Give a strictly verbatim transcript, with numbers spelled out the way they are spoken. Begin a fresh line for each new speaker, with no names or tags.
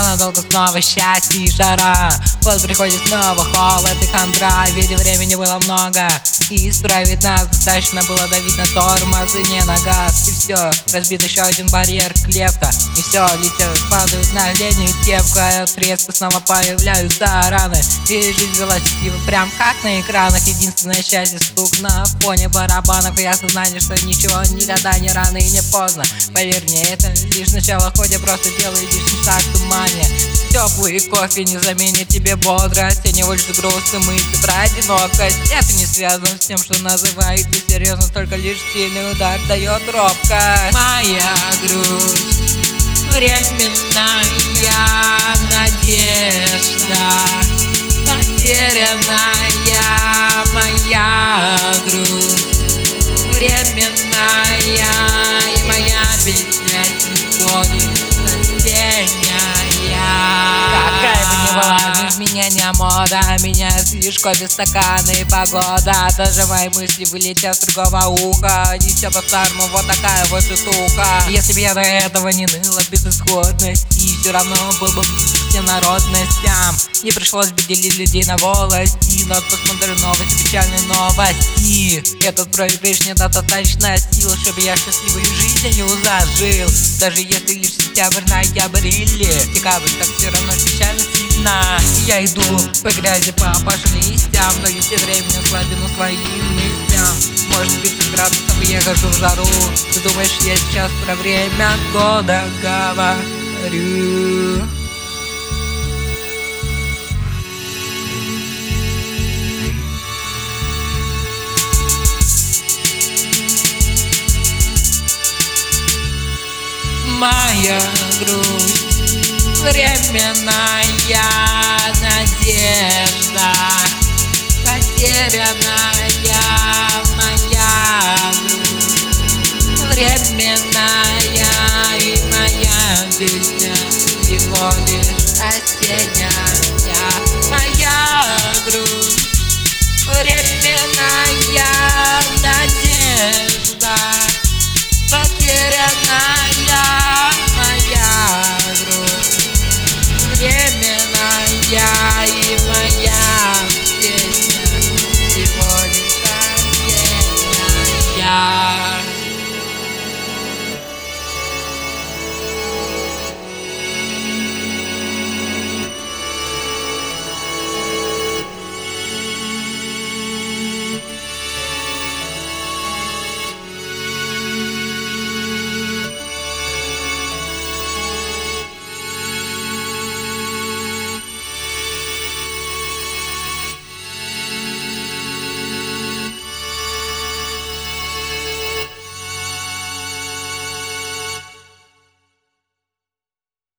но надолго снова счастье и жара. Вот приходит снова холод и хандра, ведь времени было много, и исправить нас достаточно было давить на тормоз и не на газ. И все, разбит еще один барьер клепта, и все, летят, падают на линию тепка. От резко снова появляются раны, и жизнь велась прям как на экранах. Единственное счастье — стук на фоне барабанов и осознание, что ничего никогда не рано и не поздно. Поверь мне, это лишь начало, хоть я просто делаю лишний шаг в тумане. Теплый кофе не заменит тебе бодрость, а не больше грустные мысли про одинокость. Это не связано с тем, что называют несерьезно, только лишь сильный удар дает робкость. Моя грусть, временная надежда, потерянная моя грусть, временная, и моя песня сегодня растения. Какая бы ни была изменения мода, меняет слишком без стакана и погода. Даже мои мысли вылетят с другого уха, не все по-старому, вот такая вот штука. Если бы я до этого не ныла безысходность, и все равно был бы всем народностям, не пришлось бы делить людей на волости. Но посмотрю новости, печальные новости. Этот проигрыш не даст достаточно сил, чтобы я счастливую жизнь зажил. Даже если лишь сентябрь, ноябрь или декабрь, так все равно печально сильно. Я иду по грязи, по опавшим листьям, но если времени слабину своим мыслям. Может тридцать градусов, я хожу в жару. Ты думаешь, я сейчас про время года говорю? Моя грусть, временная надежда, потерянная моя грусть, временная, и моя песня всего лишь осенняя. Моя грусть, временная надежда,